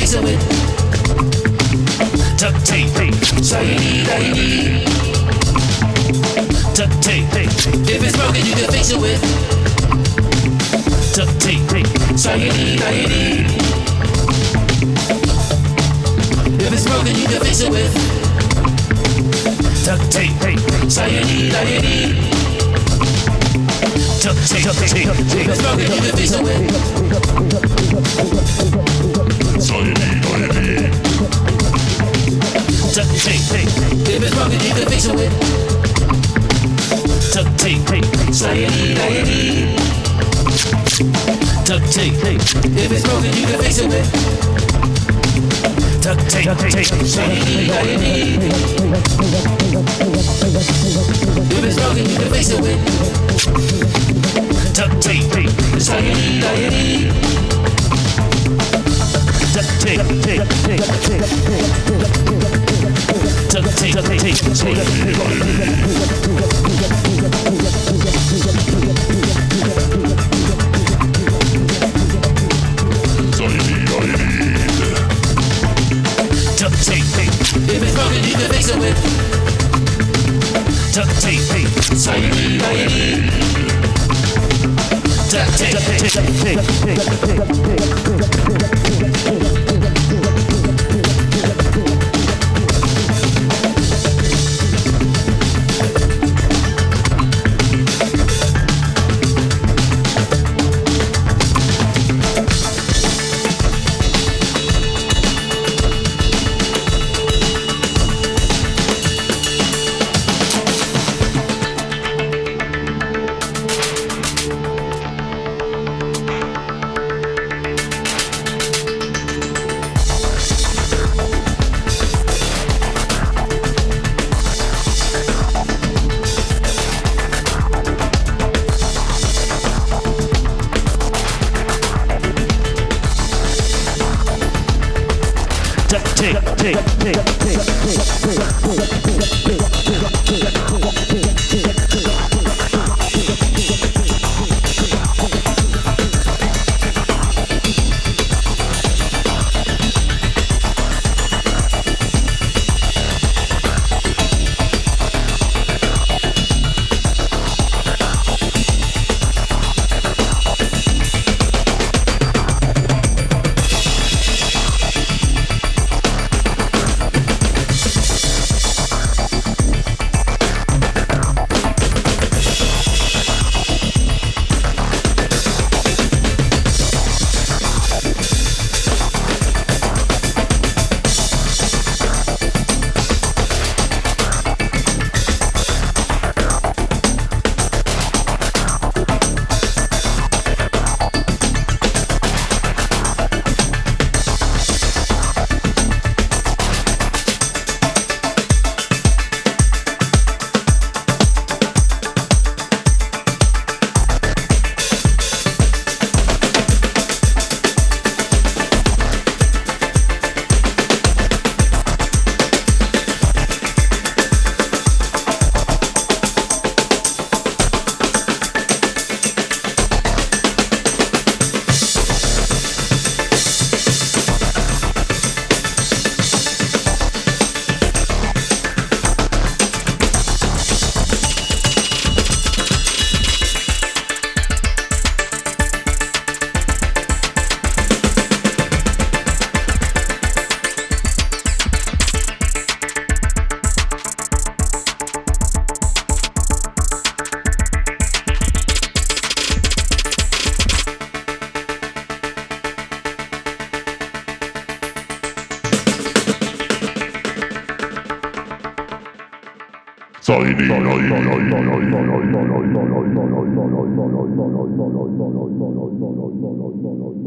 fix it with duct tape. So you need, all you need. Duct tape. If it's broken, you can fix it with duct tape. So you need, all you need. If it's broken, you can fix it with duct tape. So you need, all you need. Duct tape. If it's broken, you can fix it with so you need, all you need. Duct tape. If it's broken, you can fix it with duct tape. So you need, all you need. Duct tape. If it's broken, you can fix it with duct tape. So you need, all you need. If it's broken, you can fix it with duct tape. So you need, all you need. Duct tape. Duct tape. So you need, all you need. So you need, all you need. Duct tape. If it's broken, you can fix it with duct tape. So you need, all you need. Duct tape. all you need, all you need.